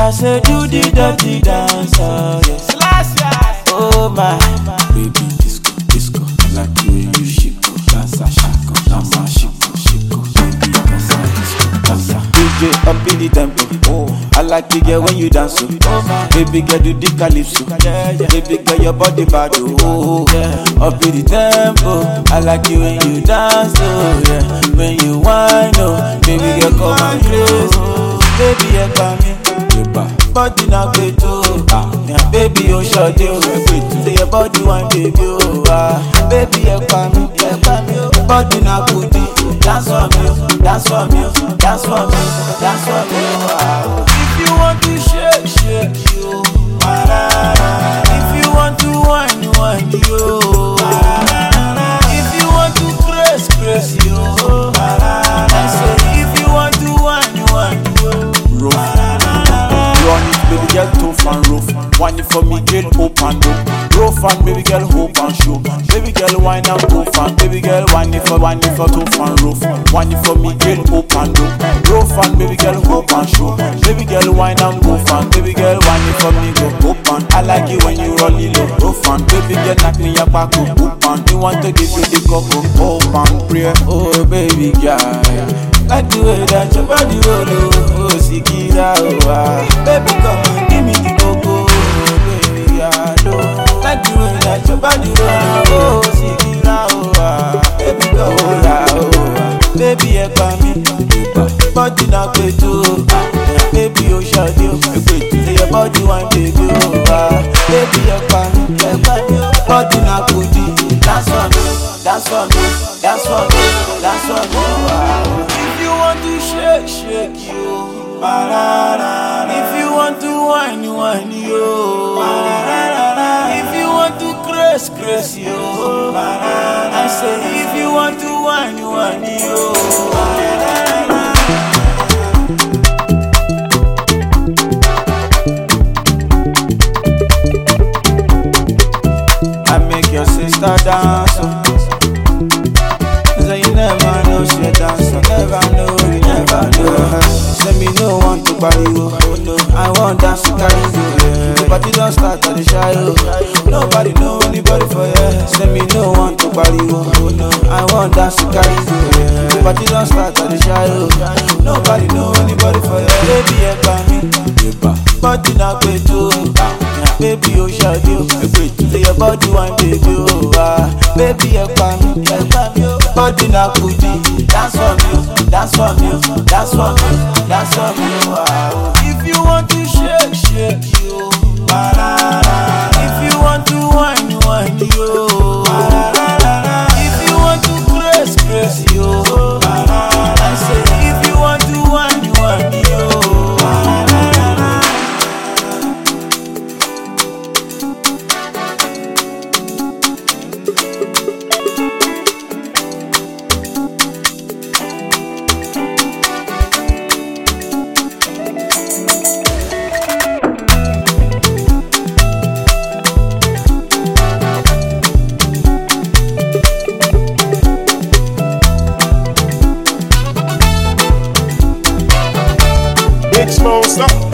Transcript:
I say do the dirty dance, oh yes. Oh my baby disco, disco, like the way you shiko, dansa shiko, dansa shiko, shiko, baby dansa disco, dansa. DJ up in the tempo, oh, I like to get when you dance, oh my baby girl do the calypso, baby girl your body bad, oh yeah. Up in the tempo, I like it when you dance, oh yeah. When you whine, oh, baby girl come and close, oh, baby you come in. Body na gbeto, baby o short o, say your body one baby o, baby you pa mi, body na goody, dance for me, dance for me, dance for me, dance for me. If you want to shake, shake you, if you want to whine, whine you, if you want to press, press you, I say if you want to whine, whine you, run it, baby girl, tough and rough. Whine it for me, girl, open up. Rough and baby girl, hope and show. Baby girl, whine and go fan. Baby girl, whine it for tough and rough. Whine it for me, girl, open up. Rough and baby girl, hope and show. Baby girl, whine and go fan. Baby girl, whine it for me, go open. I like it when you roll it low. Rough and baby girl, knock me your back up. Open. You want to give you the cup of open prayer. Oh baby girl, like the way that your body roll, oh, Sikira, oh, baby, come and give me the cocoa, baby, I know. Like the way that your body roll, oh, Sikira, oh, baby, come on, baby, you come in, body na gbeto, baby, you short you, say your body one baby, oh, baby, you come in, body na goody, dance for me, dance for me, dance for me, dance for me. If you want to shake, shake you. If you want to whine, whine you. If you want to crash, crash you. I say if you want to whine, whine you. I make your sister dance. So you never know she dance, you never know, you never know. Say me no want to buy you, oh no, I want dance to carry you. The party don't start at the shy, oh. Nobody know anybody for you. Say me no want to buy you, oh no, I want dance to carry you. The party don't start at the shy, oh. Nobody know anybody for you. Baby you come in, body na gbeto, baby you short you, say your body one baby, oh, baby you come in, body na goody, dance for me, dance for me, dance for me, dance for me. If you want to shake, shake you. If you want to whine, whine you. If you want to press, press you. I say if you want to whine, whine you. Big Smoke, stop.